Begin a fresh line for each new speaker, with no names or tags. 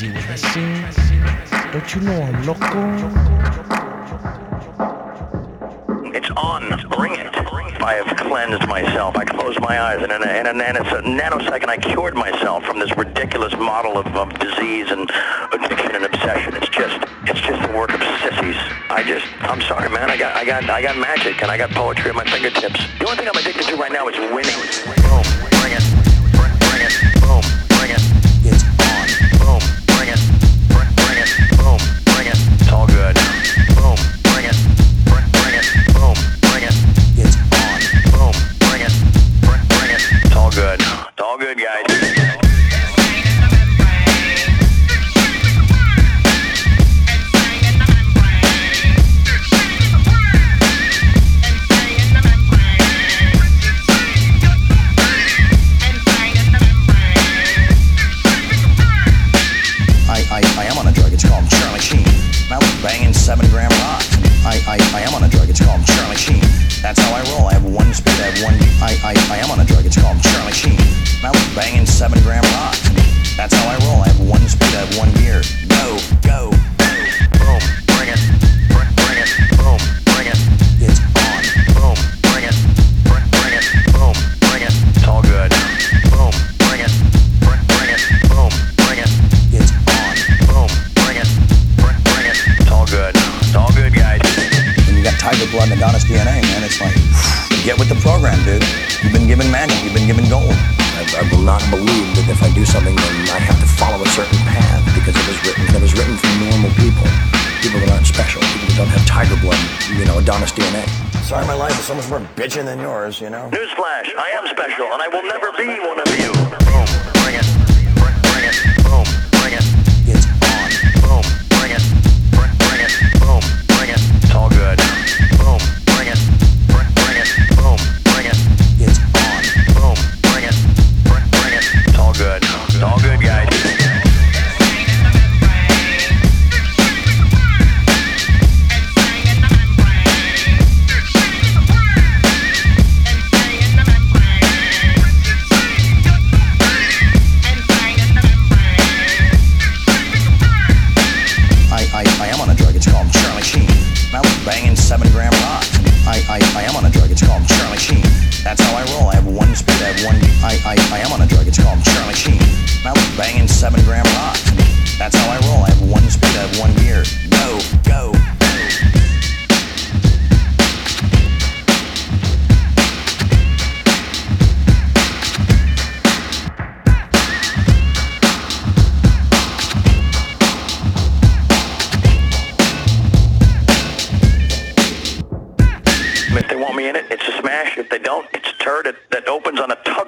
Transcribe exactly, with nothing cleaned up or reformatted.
crazy with the scene. Don't you know I'm loco?
It's on. Bring it. I have cleansed myself. I closed my eyes, and in a, in a, and it's a nanosecond I cured myself from this ridiculous model of, of disease and addiction and obsession. It's just, it's just the work of sissies. I just, I'm sorry, man. I got, I got, I got magic, and I got poetry at my fingertips. The only thing I'm addicted to right now is winning. Boom, bring it, bring, bring it, boom, bring it. It's on. Boom, bring it, bring, bring it, boom, bring it. It's all good. Boom, bring it, bring, bring it, boom, bring it. It's on. Boom, bring it, bring, bring it. It's all good. It's all good, guys.
Banging seven gram rocks. I, I, I am on a drug, it's called Charlie Sheen. That's how I roll, I have one speed, I have one, I, I, I am on a drug, it's called Charlie Sheen. Now banging seven gram rocks. That's how I roll, I have one speed, I have one gear. Go, go, go.
Boom, bring it, bring, bring it, boom, bring it.
It's on.
Boom, bring it, bring, bring it, boom, bring it. It's all good. Boom, bring it, bring, bring it, boom, bring it.
It's on.
Boom, bring it, bring, bring it. It's all good. It's all good, guys.
When you got Tiger Blood and Adonis D N A, man, it's like, get with the program, dude. You've been given magic, you've been given gold.
I, I will not believe that if I do something, then I have to follow a certain path because it was written. It was written for normal people, people that aren't special, people that don't have Tiger Blood, you know, Adonis D N A. Sorry, my life is so much more bitching than yours, you know.
Newsflash, I am special, and I will never be one of you. Boom, bring it, bring, bring it, boom, bring it.
It's on.
Boom, bring it, bring, bring it, boom, bring it. It's all good. Boom, bring it, bring, bring it, boom, bring it.
It's on.
Boom, bring it, bring, bring it. It's all good. It's all good, guys.
Banging seven gram rocks. I, I, I am on a drug, it's called Charlie Sheen. That's how I roll, I have one speed, I have one, I, I, I am on a drug, it's called Charlie Sheen. Now banging seven gram rocks. That's how I roll, I have one speed, I have one gear. Go, go,
If they want me in it, it's a smash. If they don't, it's a turd that opens on a ton